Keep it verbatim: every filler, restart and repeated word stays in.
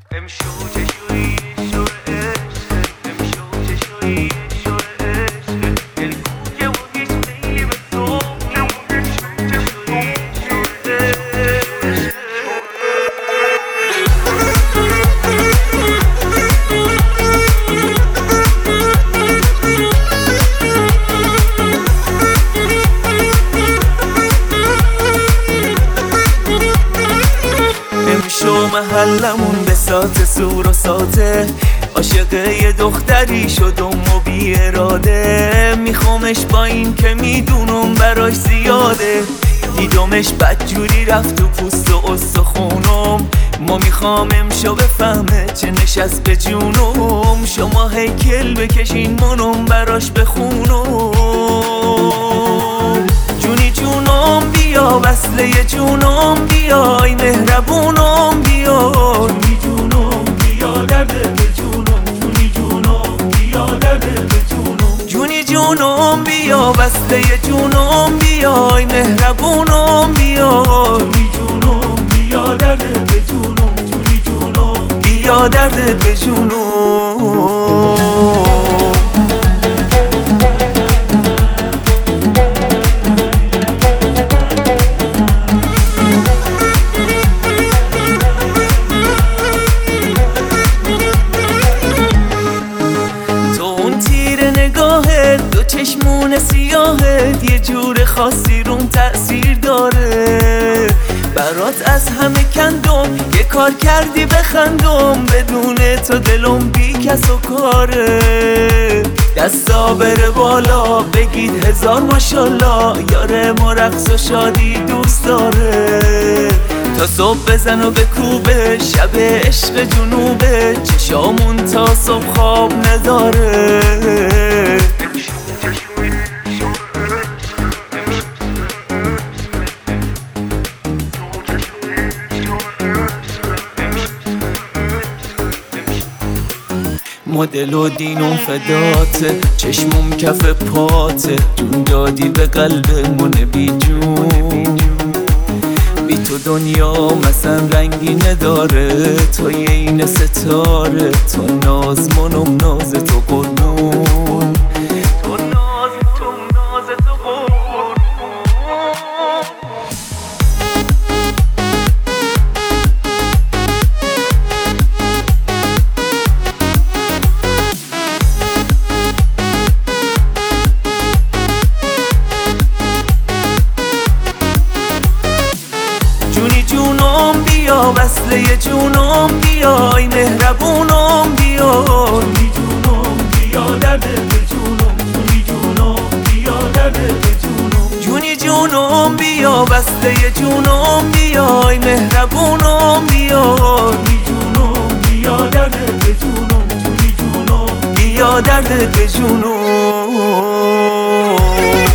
محلمون به سات سور و ساته، عاشق یه دختری شدم و بی اراده. میخوامش با این که میدونم براش زیاده، دیدمش بدجوری رفت تو پوست و استخونم. ما میخوام امشو بفهمه چه نشست به جونم. شما هیکل بکشین منم براش بخونم. جونی جونم بیا وصله جونم بیای مهربونم بیا. جونی جونم بیا درد به جونم. جونی جونم بیا درد به جونم. جونی جونم بیا وصله جونم بیای مهربونم بیا. جونی جونم بیا درد به جونم. جونی جونم بیا درد به جونم. دو چشمون سیاهت یه جور خاصی روم تأثیر داره. برات از همه کندم یه کار کردی بخندم. بدون تو دلم بی کس و کاره. دستا بره بالا بگید هزار ماشالله. یاره ما رقص و شادی دوست داره. تا صبح بزن و بکوبه شب عشق جنوبه. چشامون تا صبح خواب نداره. مدل و دینم فداته، چشمم کف پاته. جون دادی به قلبمون بی جون. بی تو دنیا مثلا رنگی نداره. تو یه این ستاره. تو ناز منم ناز تو قربون. تو ناز تو ناز تو قربون. جونی جونم بیا وصله جونم بیای مهربونم بیا. جونی جونم بیا درد به جونم. جونی جونم بیا درد به جونم. جونی جونم بیا وصله جونم بیای مهربونم بیا. جونی جونم بیا درد به جونم. جونی جونم بیا درد به جونم.